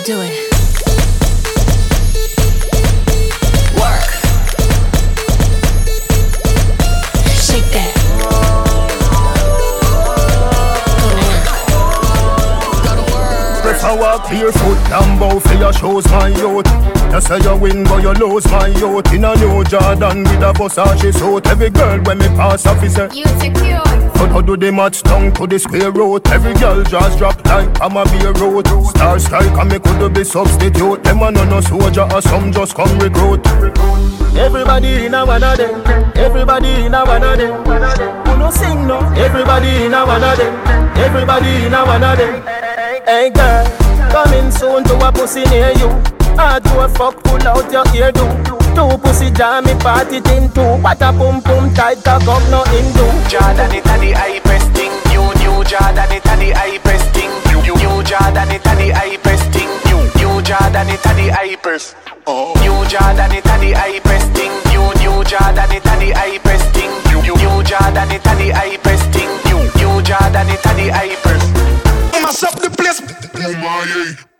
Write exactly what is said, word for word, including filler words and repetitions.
do it. I walk barefoot and bow for your shows, my youth. You say you win but you lose, my youth. In a new Jordan with a Versace suit. Every girl when me pass off is a you secure. How do the match down to the square root? Every girl just drop like I'm a beer road. Star strike and me could be substitute. Them a no no soldier or some just come recruit. Everybody in a one of them. Everybody in a one of them. Who no sing no? Everybody in a one of them. Everybody in a one of them. Hey girl, coming soon to a pussy near you. Hard to a fuck, pull out your ear do. Two pussy jam me party thing too. What a pum pum tight cock up no Hindu. Jordan it a the hypest thing. New new Jordan it a the hypest thing. New new Jordan it a the hypest thing. New new Jordan it a the hypest. Oh. New Jordan it a the hypest thing. New new Jordan it a the hypest thing. New new Jordan it a the hypest thing. New new Jordan it a the hypest. Mash up the place.